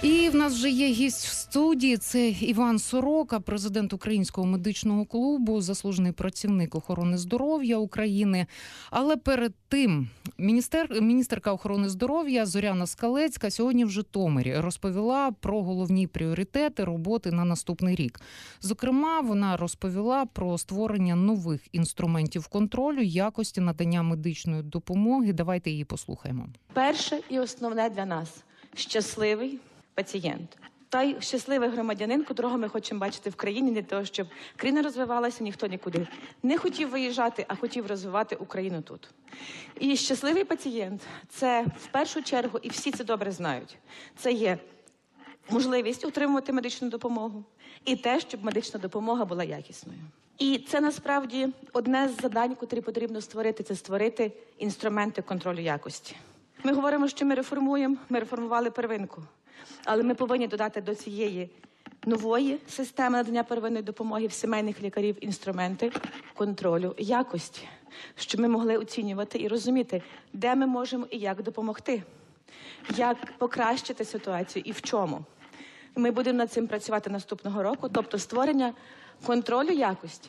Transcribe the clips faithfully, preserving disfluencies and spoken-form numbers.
І в нас вже є гість в студії. Це Іван Сорока, президент Українського медичного клубу, заслужений працівник охорони здоров'я України. Але перед тим міністер, міністерка охорони здоров'я Зоряна Скалецька сьогодні в Житомирі розповіла про головні пріоритети роботи на наступний рік. Зокрема, вона розповіла про створення нових інструментів контролю якості надання медичної допомоги. Давайте її послухаємо. Перше і основне для нас – щасливий пацієнт. Той щасливий громадянин, котрого ми хочемо бачити в країні, для того, щоб країна розвивалася, ніхто нікуди не хотів виїжджати, а хотів розвивати Україну тут. І щасливий пацієнт – це в першу чергу, і всі це добре знають, це є можливість отримувати медичну допомогу і те, щоб медична допомога була якісною. І це насправді одне з завдань, котрі потрібно створити – це створити інструменти контролю якості. Ми говоримо, що ми реформуємо, ми реформували первинку. Але ми повинні додати до цієї нової системи надання первинної допомоги в сімейних лікарів інструменти контролю якості, щоб ми могли оцінювати і розуміти, де ми можемо і як допомогти, як покращити ситуацію і в чому. Ми будемо над цим працювати наступного року, тобто створення контролю якості.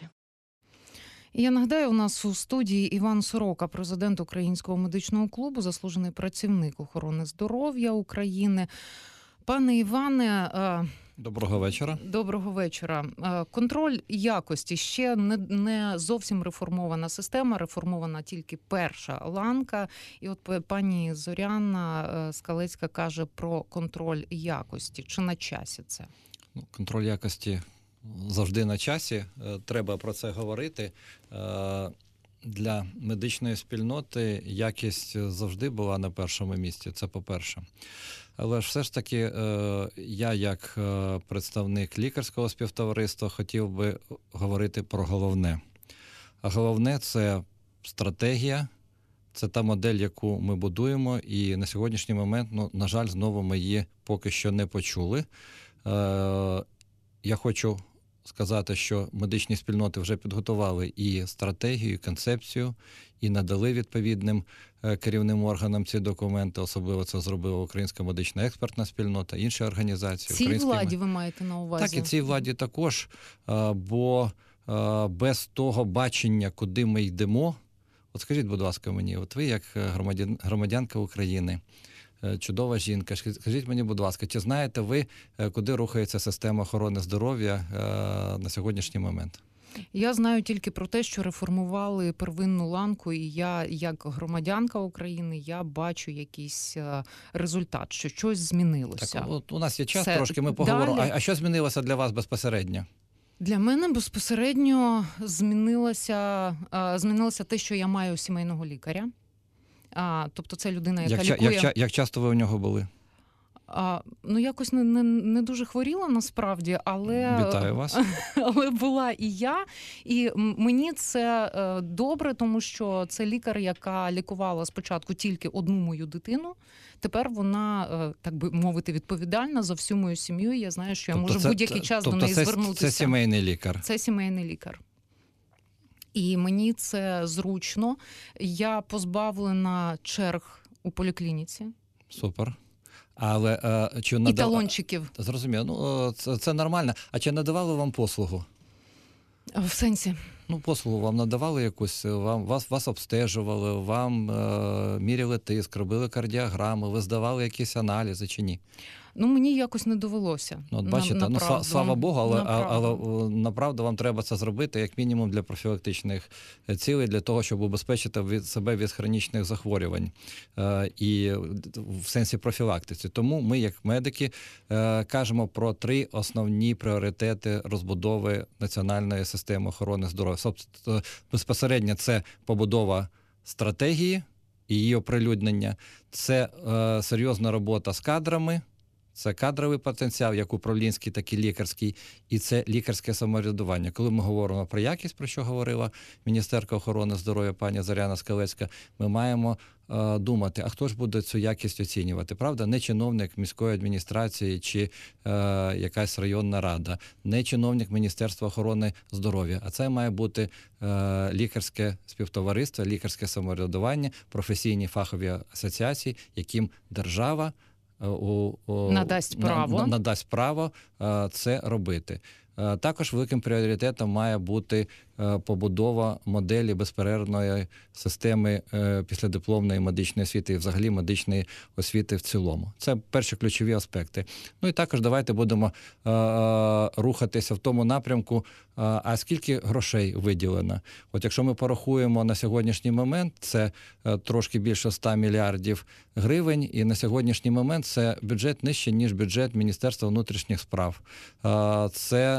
Я нагадаю, у нас у студії Іван Сорока, президент Українського медичного клубу, заслужений працівник охорони здоров'я України. Пане Іване, доброго вечора. Доброго вечора. Контроль якості ще не, не зовсім реформована система, реформована тільки перша ланка. І от пані Зоряна Скалецька каже про контроль якості. Чи на часі це? Ну, контроль якості завжди на часі. Треба про це говорити. Для медичної спільноти якість завжди була на першому місці, це по-перше. Але ж все ж таки я, як представник лікарського співтовариства, хотів би говорити про головне. А головне – це стратегія, це та модель, яку ми будуємо, і на сьогоднішній момент, ну, на жаль, знову ми її поки що не почули. Я хочу сказати, що медичні спільноти вже підготували і стратегію, і концепцію, і надали відповідним керівним органам ці документи. Особливо це зробила Українська медична експертна спільнота, інші організації. Цій Українські... владі ви маєте на увазі? Так, і цій владі також, бо без того бачення, куди ми йдемо, от скажіть, будь ласка, мені, от ви як громадян, громадянка України, чудова жінка. Скажіть мені, будь ласка, чи знаєте ви, куди рухається система охорони здоров'я на сьогоднішній момент? Я знаю тільки про те, що реформували первинну ланку, і я, як громадянка України, я бачу якийсь результат, що щось змінилося. Так, от у нас є час, Це трошки ми поговоримо. далі... А, а що змінилося для вас безпосередньо? Для мене безпосередньо змінилося, змінилося те, що я маю сімейного лікаря. А, тобто це людина, яка як, лікує... Як, як часто ви у нього були? А, ну, якось не, не, не дуже хворіла насправді, але... Вітаю вас. Але була і я. І мені це добре, тому що це лікар, яка лікувала спочатку тільки одну мою дитину. Тепер вона, так би мовити, відповідальна за всю мою сім'ю. І я знаю, що я тобто можу це, будь-який час тобто до неї це, звернутися. Це сімейний лікар? Це сімейний лікар. І мені це зручно. Я позбавлена черг у поліклініці. Супер. Але а, чи надав... І талончиків. Зрозуміло. Ну, це, це нормально. А чи надавали вам послугу? В сенсі? Ну, послугу вам надавали якусь, вам, вас, вас обстежували, вам е, міряли тиск, робили кардіограми, ви здавали якісь аналізи чи ні? Ну, мені якось не довелося. Ну, от бачите, на, ну, направду, слава Богу, але, направду. але направду вам треба це зробити, як мінімум, для профілактичних цілей, для того, щоб убезпечити від себе від хронічних захворювань е, і в сенсі профілактиці. Тому ми, як медики, е, кажемо про три основні пріоритети розбудови національної системи охорони здоров'я. Тобто, безпосередньо це побудова стратегії і її оприлюднення, це е, серйозна робота з кадрами, це кадровий потенціал, як управлінський, так і лікарський, і це лікарське самоврядування. Коли ми говоримо про якість, про що говорила міністерка охорони здоров'я пані Зоряна Скалецька, ми маємо е, думати, а хто ж буде цю якість оцінювати, правда? Не чиновник міської адміністрації чи е, якась районна рада, не чиновник Міністерства охорони здоров'я, а це має бути е, лікарське співтовариство, лікарське самоврядування, професійні фахові асоціації, яким держава у, у, надасть право, на, надасть право це робити. Також великим пріоритетом має бути побудова моделі безперервної системи післядипломної медичної освіти і взагалі медичної освіти в цілому. Це перші ключові аспекти. Ну і також давайте будемо рухатися в тому напрямку, а скільки грошей виділено. От якщо ми порахуємо на сьогоднішній момент, це трошки більше ста мільярдів гривень, і на сьогоднішній момент це бюджет нижче, ніж бюджет Міністерства внутрішніх справ. Це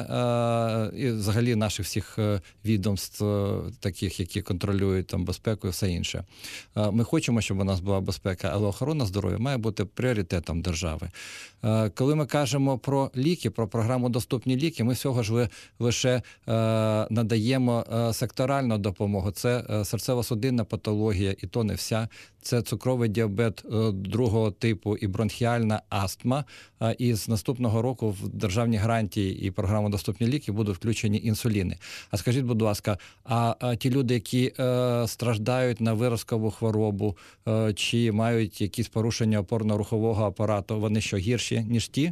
і взагалі наших всіх відомств, таких, які контролюють там безпеку і все інше. Ми хочемо, щоб у нас була безпека, але охорона здоров'я має бути пріоритетом держави. Коли ми кажемо про ліки, про програму «Доступні ліки», ми всього ж лише надаємо секторальну допомогу. Це серцево-судинна патологія, і то не вся. Це цукровий діабет другого типу і бронхіальна астма. І з наступного року в державні гарантії і програму «Доступні ліки» будуть включені інсуліни. А скажіть, будь ласка, а, а ті люди, які е, страждають на виразкову хворобу е, чи мають якісь порушення опорно-рухового апарату, вони що, гірші, ніж ті?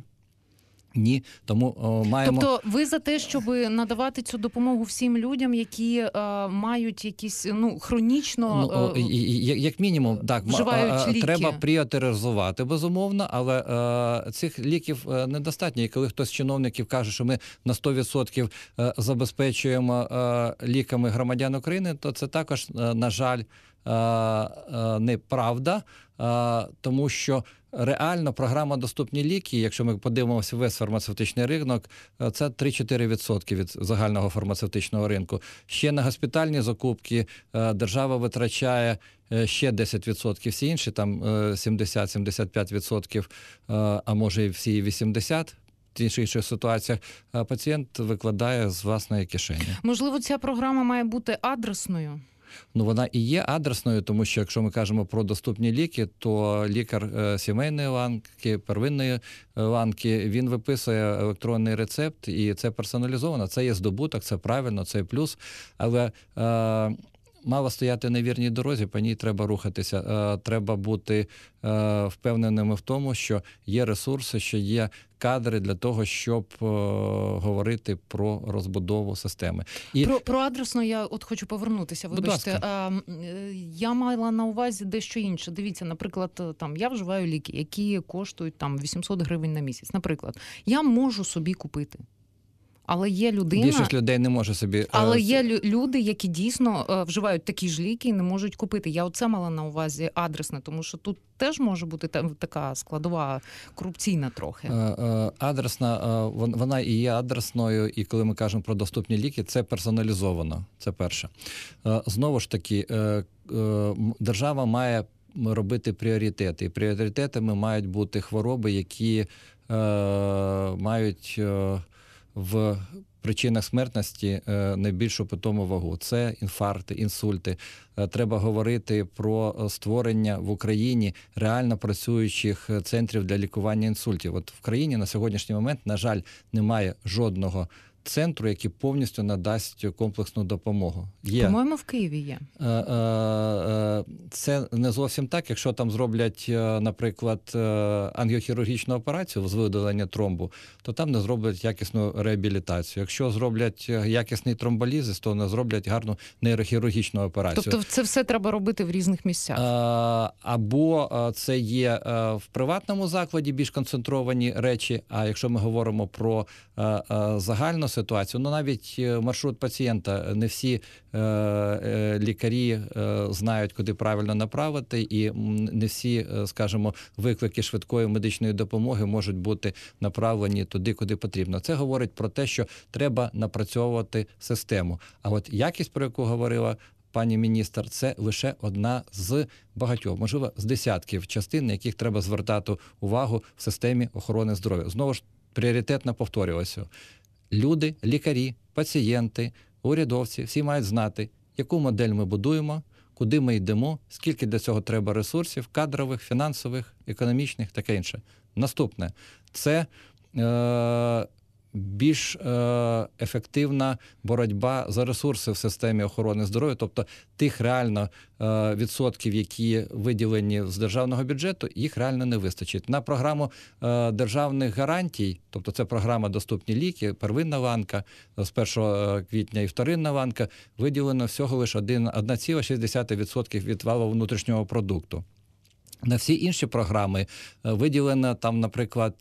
Ні, тому о, маємо... Тобто ви за те, щоб надавати цю допомогу всім людям, які е, мають якісь, ну, хронічно... Ну, о, е, і, і, як мінімум, так, вживають ліки. Треба пріоритизувати, безумовно, але е, цих ліків недостатньо. І коли хтось з чиновників каже, що ми на сто відсотків забезпечуємо е, ліками громадян України, то це також, е, на жаль, е, е, неправда, е, тому що реально програма «Доступні ліки», якщо ми подивимося весь фармацевтичний ринок, це три-чотири відсотки від загального фармацевтичного ринку. Ще на госпітальні закупки держава витрачає ще десять відсотків, всі інші там сімдесят-сімдесят п'ять відсотків, а може і всі вісімдесят відсотків. В інших ситуаціях пацієнт викладає з власної кишені. Можливо, ця програма має бути адресною? Ну, вона і є адресною, тому що якщо ми кажемо про доступні ліки, то лікар сімейної ланки, первинної ланки, він виписує електронний рецепт, і це персоналізовано. Це є здобуток, це правильно, це плюс. Але е, мало стояти на вірній дорозі, по ній треба рухатися. Е, треба бути е, впевненими в тому, що є ресурси, що є кадри для того, щоб е, говорити про розбудову системи. І... Про, про адресно я от хочу повернутися, вибачте. А, я мала на увазі дещо інше. Дивіться, наприклад, там я вживаю ліки, які коштують там вісімсот гривень на місяць. Наприклад, я можу собі купити. Але є людина... Більшість людей не може собі... Але є люди, які дійсно вживають такі ж ліки і не можуть купити. Я оце мала на увазі адресне, тому що тут теж може бути така складова корупційна трохи. Адресна, вона і є адресною, і коли ми кажемо про доступні ліки, це персоналізовано, це перше. Знову ж таки, держава має робити пріоритети. І пріоритетами мають бути хвороби, які мають... в причинах смертності найбільшу питому вагу. Це інфаркти, інсульти. Треба говорити про створення в Україні реально працюючих центрів для лікування інсультів. От в країні на сьогоднішній момент, на жаль, немає жодного центру, який повністю надасть комплексну допомогу. Є. По-моєму, в Києві є. Це не зовсім так. Якщо там зроблять, наприклад, ангіохірургічну операцію з видалення тромбу, то там не зроблять якісну реабілітацію. Якщо зроблять якісний тромболізис, то не зроблять гарну нейрохірургічну операцію. Тобто це все треба робити в різних місцях? Або це є в приватному закладі більш концентровані речі, а якщо ми говоримо про загальну ситуацію, ну навіть маршрут пацієнта, не всі е, е, лікарі е, знають, куди правильно направити, і не всі, скажімо, виклики швидкої медичної допомоги можуть бути направлені туди, куди потрібно. Це говорить про те, що треба напрацьовувати систему. А от якість, про яку говорила пані міністр, це лише одна з багатьох, можливо, з десятків частин, на яких треба звертати увагу в системі охорони здоров'я. Знову ж, пріоритетно повторювалося. Люди, лікарі, пацієнти, урядовці, всі мають знати, яку модель ми будуємо, куди ми йдемо, скільки для цього треба ресурсів, кадрових, фінансових, економічних, таке інше. Наступне – це е, більш е, ефективна боротьба за ресурси в системі охорони здоров'я, тобто тих реально е, відсотків, які виділені з державного бюджету, їх реально не вистачить. На програму е, державних гарантій, тобто це програма «Доступні ліки», первинна ланка, з першого квітня і вторинна ланка, виділено всього лише одна ціла шість десятих відсотка від валового внутрішнього продукту. На всі інші програми виділено там, наприклад,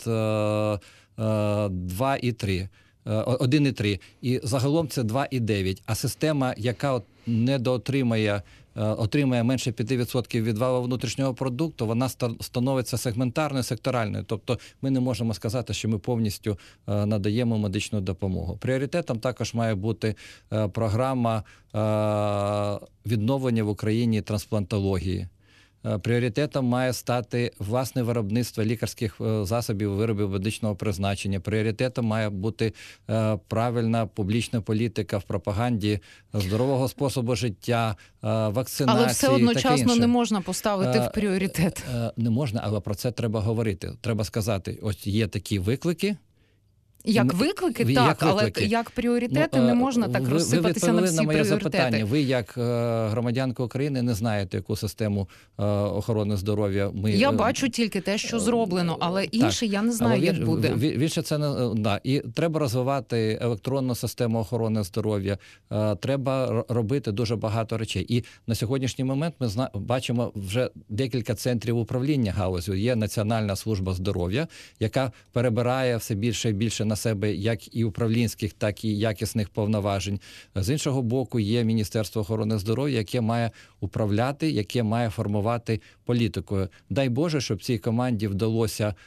два і три, один і три, і загалом це два і дев'ять. А система, яка недоотримає, отримає менше п'ять відсотків від валового внутрішнього продукту, вона становиться сегментарною, секторальною. Тобто ми не можемо сказати, що ми повністю надаємо медичну допомогу. Пріоритетом також має бути програма відновлення в Україні трансплантології. Пріоритетом має стати власне виробництво лікарських засобів, виробів медичного призначення. Пріоритетом має бути правильна публічна політика в пропаганді здорового способу життя, вакцинації. Але все одночасно не можна поставити в пріоритет. Не можна, але про це треба говорити. Треба сказати, ось є такі виклики. Як виклики, ви, так, як виклики. Але як пріоритети ну, не можна так ви, розсипатися ви на всі на моє пріоритети. Запитання. Ви, як громадянка України, не знаєте, яку систему охорони здоров'я ми... Я бачу тільки те, що зроблено, але інше я не знаю, як буде. Більше це не... Да. І треба розвивати електронну систему охорони здоров'я, треба робити дуже багато речей. І на сьогоднішній момент ми зна... бачимо вже декілька центрів управління галузю. Є Національна служба здоров'я, яка перебирає все більше і більше на себе як і управлінських, так і якісних повноважень. З іншого боку, є Міністерство охорони здоров'я, яке має управляти, яке має формувати політикою. Дай Боже, щоб цій команді вдалося е,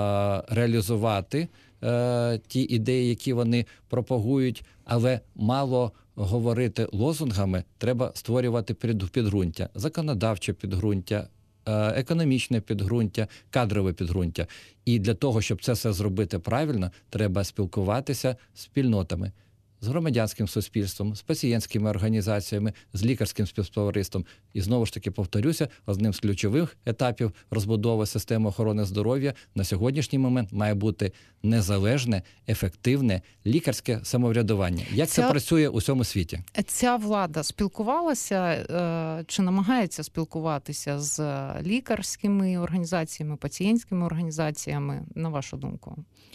реалізувати е, ті ідеї, які вони пропагують, але мало говорити лозунгами, треба створювати підґрунтя, законодавче підґрунтя, економічне підґрунтя, кадрове підґрунтя. І для того, щоб це все зробити правильно, треба спілкуватися з спільнотами, з громадянським суспільством, з пацієнтськими організаціями, з лікарським співтовариством. І знову ж таки повторюся, одним з ключових етапів розбудови системи охорони здоров'я на сьогоднішній момент має бути незалежне, ефективне лікарське самоврядування. Як Ця... це працює у всьому світі? Ця влада спілкувалася чи намагається спілкуватися з лікарськими організаціями, пацієнтськими організаціями, на вашу думку?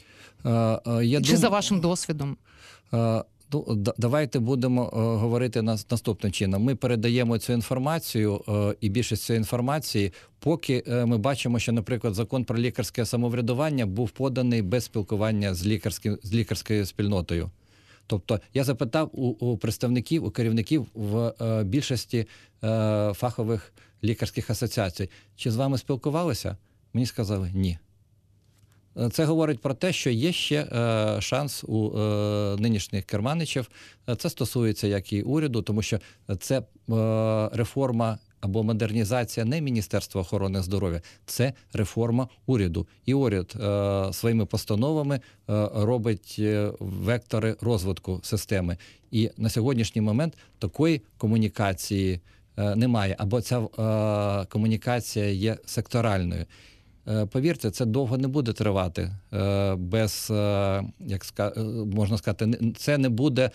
Я чи дум... за вашим досвідом? Ну, давайте будемо говорити наступним чином. Ми передаємо цю інформацію, і більшість цієї інформації, поки ми бачимо, що, наприклад, закон про лікарське самоврядування був поданий без спілкування з, лікарським, з лікарською спільнотою. Тобто я запитав у, у представників, у керівників в е, більшості е, фахових лікарських асоціацій, чи з вами спілкувалися? Мені сказали – ні. Це говорить про те, що є ще е, шанс у е, нинішніх керманичів. Це стосується як і уряду, тому що це е, реформа або модернізація не Міністерства охорони здоров'я, це реформа уряду. І уряд е, своїми постановами е, робить е, вектори розвитку системи. І на сьогоднішній момент такої комунікації е, немає, або ця е, комунікація є секторальною. Повірте, це довго не буде тривати без, як можна сказати, це не буде,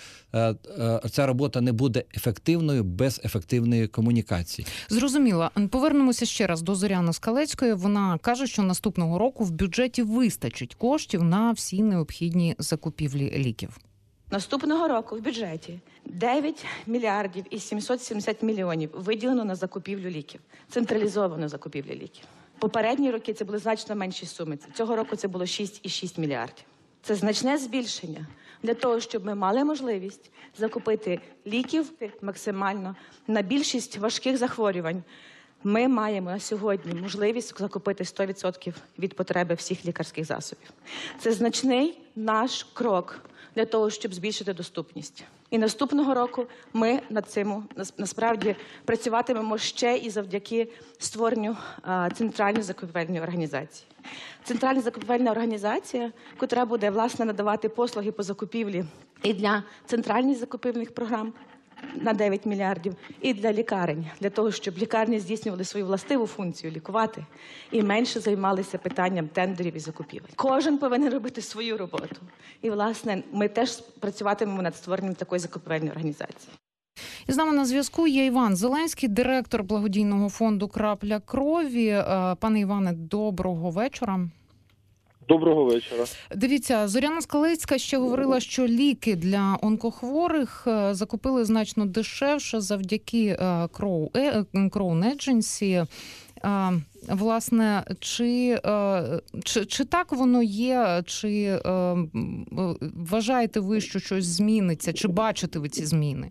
ця робота не буде ефективною без ефективної комунікації. Зрозуміло. Повернемося ще раз до Зоряни Скалецької. Вона каже, що наступного року в бюджеті вистачить коштів на всі необхідні закупівлі ліків. Наступного року в бюджеті дев'ять мільярдів і сімсот сімдесят мільйонів виділено на закупівлю ліків, централізовану закупівлю ліків. Попередні роки це були значно менші суми. Цього року це було шість цілих шість десятих мільярдів. Це значне збільшення для того, щоб ми мали можливість закупити ліків максимально на більшість важких захворювань. Ми маємо на сьогодні можливість закупити сто відсотків від потреби всіх лікарських засобів. Це значний наш крок для того, щоб збільшити доступність. І наступного року ми над цим насправді працюватимемо ще і завдяки створенню а, центральної закупівельної організації. Центральна закупівельна організація, яка буде, власне, надавати послуги по закупівлі і для центральних закупівельних програм, на дев'ять мільярдів, і для лікарень, для того, щоб лікарні здійснювали свою властиву функцію лікувати і менше займалися питанням тендерів і закупівель. Кожен повинен робити свою роботу. І, власне, ми теж працюватимемо над створенням такої закупівельної організації. І з нами на зв'язку є Іван Зеленський, директор благодійного фонду «Крапля крові». Пане Іване, доброго вечора. Доброго вечора. Дивіться, Зоряна Скалецька ще говорила, що ліки для онкохворих закупили значно дешевше завдяки Crown Agency. Власне, чи, чи, чи так воно є, чи вважаєте ви, що щось зміниться, чи бачите ви ці зміни?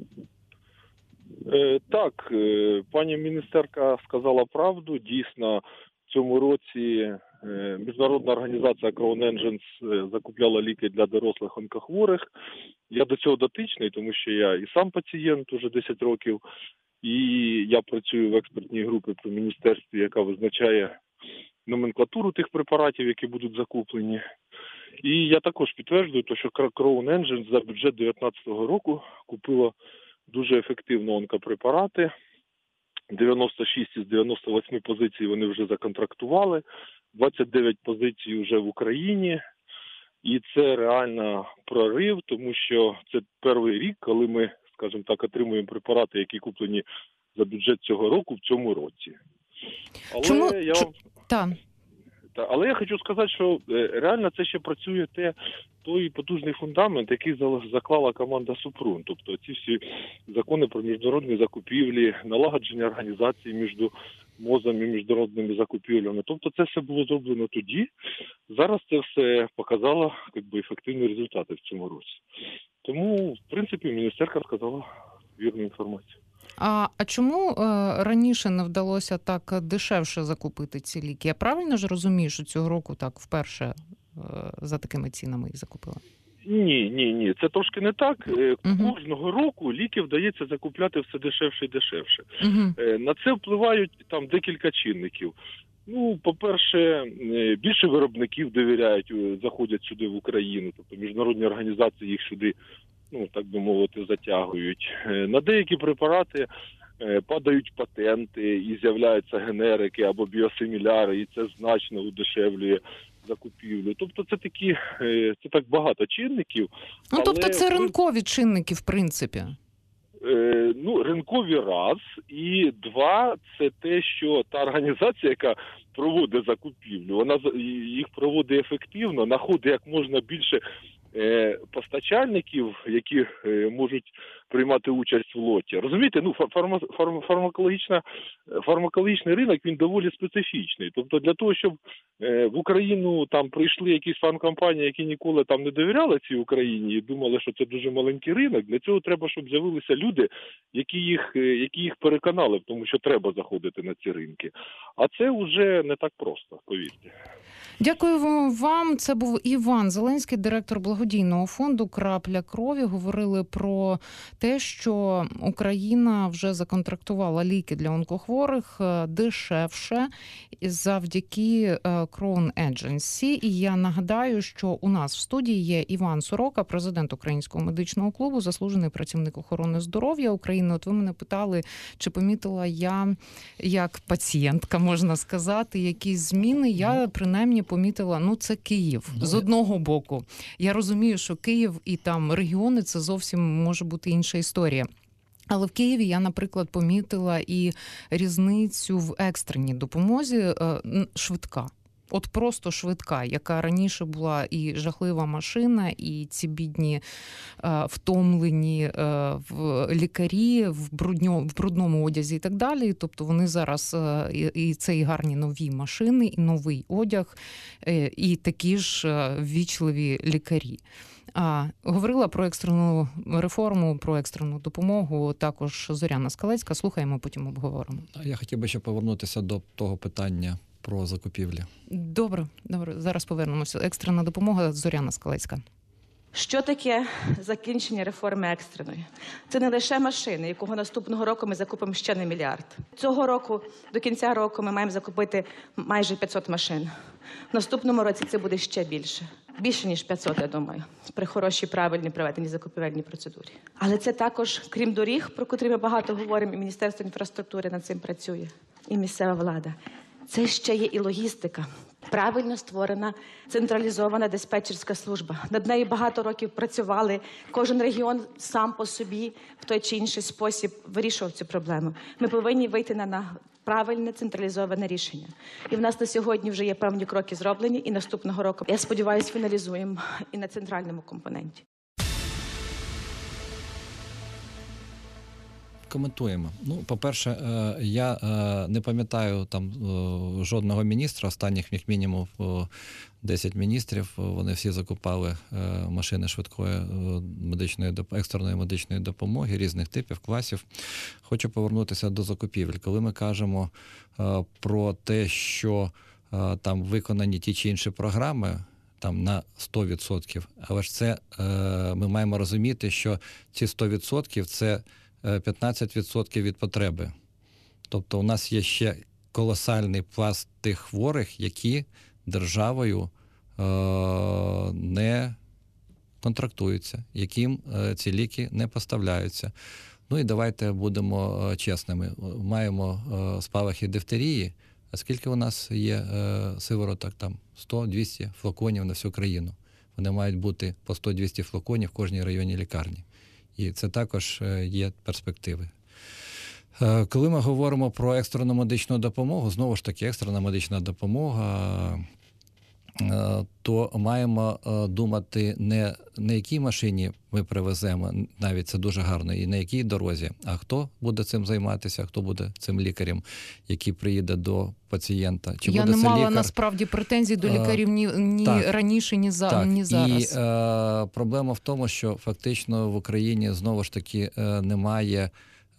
Так, пані міністерка сказала правду. Дійсно, в цьому році міжнародна організація Crown Agency закупляла ліки для дорослих онкохворих. Я до цього дотичний, тому що я і сам пацієнт уже десять років, і я працюю в експертній групі при міністерстві, яка визначає номенклатуру тих препаратів, які будуть закуплені. І я також підтверджую, що Crown Agency за бюджет дев'ятнадцятого року купила дуже ефективно онкопрепарати. дев'яносто шість із дев'яноста восьми позицій вони вже законтрактували, двадцять дев'ять позицій вже в Україні. І це реально прорив, тому що це перший рік, коли ми, скажімо так, отримуємо препарати, які куплені за бюджет цього року в цьому році. Але Чому? я Ч... вам... Так. Та, але я хочу сказати, що реально це ще працює те, той потужний фундамент, який заклала команда Супрун. Тобто ці всі закони про міжнародні закупівлі, налагодження організації між МОЗом і міжнародними закупівлями. Тобто це все було зроблено тоді. Зараз це все показало якби, ефективні результати в цьому році. Тому, в принципі, міністерка сказала вірну інформацію. А, а чому е, раніше не вдалося так дешевше закупити ці ліки? Я правильно ж розумію, що цього року так вперше е, за такими цінами їх закупили? Ні, ні, ні. Це трошки не так. Е, Угу. Кожного року ліки вдається закупляти все дешевше і дешевше. Угу. Е, на це впливають там декілька чинників. Ну, по-перше, е, більше виробників довіряють, е, заходять сюди в Україну, тобто міжнародні організації їх сюди, ну, так би мовити, затягують. Е, на деякі препарати е, падають патенти і з'являються генерики або біосиміляри, і це значно удешевлює закупівлю. Тобто це такі, е, це так багато чинників. Ну, тобто але це ви- ринкові чинники, в принципі. Е, ну, ринкові раз, і два, це те, що та організація, яка проводить закупівлю, вона за- їх проводить ефективно, знаходить як можна більше е, постачальників, які е, можуть приймати участь в лоті. Розумієте, ну, фарма, фарма, фармакологічна, фармакологічний ринок, він доволі специфічний. Тобто для того, щоб е, в Україну там прийшли якісь фармкомпанії, які ніколи там не довіряли цій Україні і думали, що це дуже маленький ринок, для цього треба, щоб з'явилися люди, які їх, е, які їх переконали в тому, що треба заходити на ці ринки. А це вже не так просто, повірте. Дякую вам. Це був Іван Зеленський, директор благодійного фонду «Крапля крові». Говорили про те, що Україна вже законтрактувала ліки для онкохворих дешевше завдяки Crown Agency. І я нагадаю, що у нас в студії є Іван Сорока, президент Українського медичного клубу, заслужений працівник охорони здоров'я України. От ви мене питали, чи помітила я, як пацієнтка, можна сказати, якісь зміни. Я, принаймні, помітила, ну, це Київ. З одного боку. Я розумію, що Київ і там регіони – це зовсім може бути інша історія. Але в Києві я, наприклад, помітила і різницю в екстреній допомозі швидка. От просто швидка, яка раніше була і жахлива машина, і ці бідні е, втомлені е, в лікарі в, брудньо, в брудному одязі і так далі. Тобто вони зараз, е, і, і це і гарні нові машини, і новий одяг, е, і такі ж е, ввічливі лікарі. А, говорила про екстрену реформу, про екстрену допомогу також Зоряна Скалецька. Слухаємо, потім обговоримо. Я хотів би ще повернутися до того питання про закупівлі. Добре, добре. Зараз повернемося. Екстрена допомога, Зоряна Скалецька. Що таке закінчення реформи екстреної? Це не лише машини, якого наступного року ми закупимо ще на мільярд. Цього року, до кінця року, ми маємо закупити майже п'ятсот машин. В наступному році це буде ще більше. Більше, ніж п'ятсот, я думаю, при хорошій, правильній, проведеній закупівельній процедурі. Але це також, крім доріг, про котрі ми багато говоримо, і Міністерство інфраструктури над цим працює, і місцева влада. Це ще є і логістика. Правильно створена централізована диспетчерська служба. Над нею багато років працювали. Кожен регіон сам по собі в той чи інший спосіб вирішував цю проблему. Ми повинні вийти на, на правильне централізоване рішення. І в нас на сьогодні вже є певні кроки зроблені, і наступного року, я сподіваюся, фіналізуємо і на центральному компоненті. Коментуємо. Ну, по-перше, я не пам'ятаю там жодного міністра, останніх як мінімум десять міністрів, вони всі закупали машини швидкої медичної, екстреної медичної допомоги різних типів, класів. Хочу повернутися до закупівель. Коли ми кажемо про те, що там виконані ті чи інші програми, там на сто відсотків, але ж це ми маємо розуміти, що ці сто відсотків – це п'ятнадцять відсотків від потреби. Тобто у нас є ще колосальний пласт тих хворих, які державою е- не контрактуються, яким е- ці ліки не поставляються. Ну і давайте будемо е- чесними. Маємо е- спалахи дифтерії, а скільки у нас є е- сивороток? Там сто-двісті флаконів на всю країну. Вони мають бути по сто-двісті флаконів в кожній районній лікарні. І це також є перспективи. Коли ми говоримо про екстрену медичну допомогу, знову ж таки, екстрена медична допомога, то маємо думати не на якій машині ми привеземо, навіть це дуже гарно, і на якій дорозі, а хто буде цим займатися, хто буде цим лікарем, який приїде до пацієнта. Чи Я буде не це мала лікар? насправді претензій до лікарів ні, ні так, раніше, ні, за, так. ні зараз. І е, проблема в тому, що фактично в Україні знову ж таки е, немає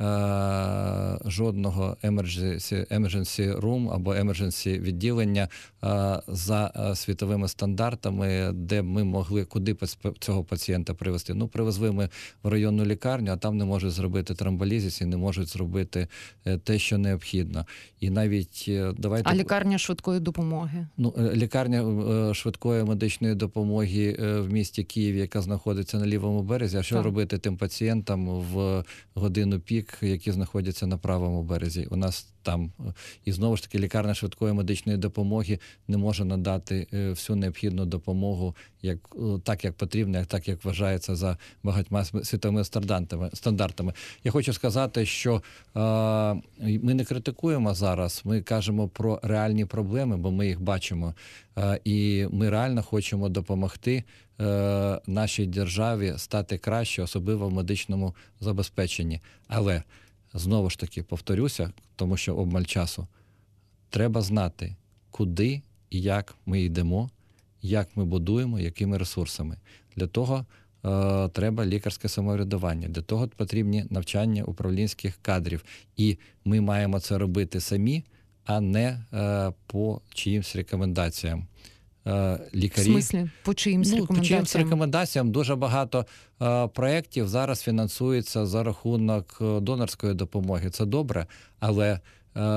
е, жодного emergency, emergency room або emergency відділення е, за е, світовими стандартами, де ми могли куди цього пацієнта привезти. Ну, привезли ми в районну лікарню, а там не можуть зробити тромболізис і не можуть зробити е, те, що необхідно. І навіть е, давайте... А лікарня швидкої допомоги? Ну, лікарня е, швидкої медичної допомоги е, в місті Києві, яка знаходиться на лівому березі, а що так. робити тим пацієнтам в годину пік, які знаходяться на правому березі? У нас там, і знову ж таки, лікарня швидкої медичної допомоги не може надати всю необхідну допомогу як, так, як потрібно, як так, як вважається за багатьма світовими стандартами. стандартами. Я хочу сказати, що е, ми не критикуємо зараз, ми кажемо про реальні проблеми, бо ми їх бачимо. Е, і ми реально хочемо допомогти е, нашій державі стати краще, особливо в медичному забезпеченні. Але знову ж таки, повторюся, тому що обмаль часу, треба знати, куди і як ми йдемо, як ми будуємо, якими ресурсами. Для того е, треба лікарське самоврядування, для того потрібні навчання управлінських кадрів. І ми маємо це робити самі, а не е, по чиїмсь рекомендаціям. Лікарі. В смислі? По чиїмсь ну, рекомендаціям? По чиїмсь рекомендаціям дуже багато е, проєктів зараз фінансується за рахунок донорської допомоги. Це добре, але е,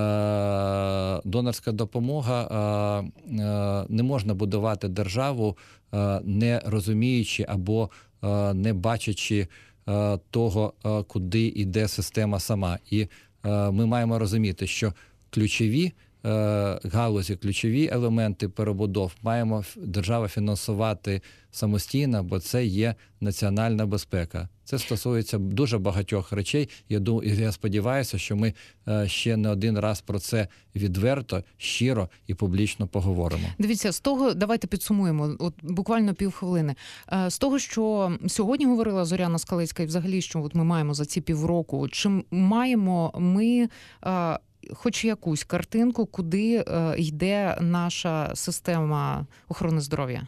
донорська допомога, е, е, не можна будувати державу, е, не розуміючи або е, не бачачи е, того, е, куди йде система сама. І е, ми маємо розуміти, що ключові галузі, ключові елементи перебудов маємо держава фінансувати самостійно, бо це є національна безпека. Це стосується дуже багатьох речей. Я думаю, я сподіваюся, що ми ще не один раз про це відверто, щиро і публічно поговоримо. Дивіться, з того, давайте підсумуємо, от буквально півхвилини. З того, що сьогодні говорила Зоряна Скалецька, і взагалі, що от ми маємо за ці півроку, чи маємо ми хоч якусь картинку, куди е, йде наша система охорони здоров'я?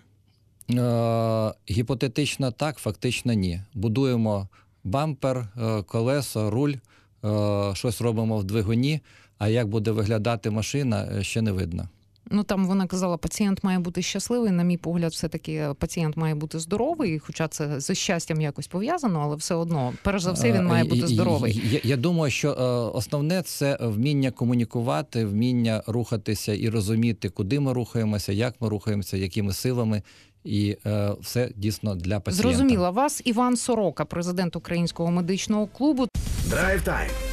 Е, гіпотетично так, фактично ні. Будуємо бампер, е, колесо, руль, е, щось робимо в двигуні, а як буде виглядати машина, ще не видно. Ну, там вона казала, пацієнт має бути щасливий. На мій погляд, все-таки пацієнт має бути здоровий, хоча це з щастям якось пов'язано, але все одно, перш за все, він має бути здоровий. Я, я думаю, що основне – це вміння комунікувати, вміння рухатися і розуміти, куди ми рухаємося, як ми рухаємося, якими силами і е, все дійсно для пацієнта. Зрозуміла. Вас Іван Сорока, президент Українського медичного клубу. Драйв Тайм